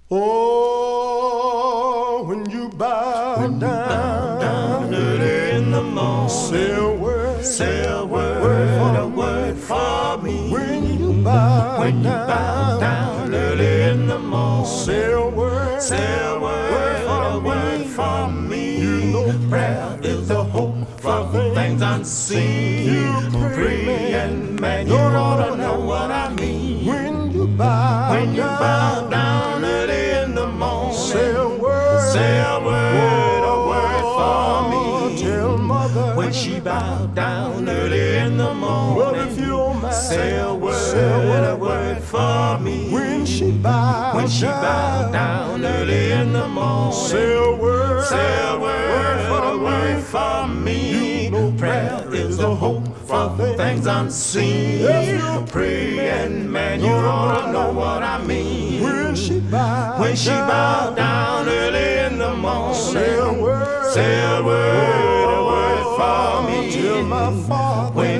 Oh, when you bow down early in the morning, say a word, a word for me. when you bow down early in the morning, say a word, a word for me. You know prayer is the hope for things unseen. You pray and man, you ought to know what I mean. when you bow down early in the morning, say a word, a word for me. tell mother When she bowed down early in the morning, well, if you don't mind, say a word for me. when she bowed down early in the morning, say a word, a word for me. Prayer is the hope for things unseen. Pray and man, you ought to know what I mean. when she bowed down early in the morning, say a word, a word for me. tell my father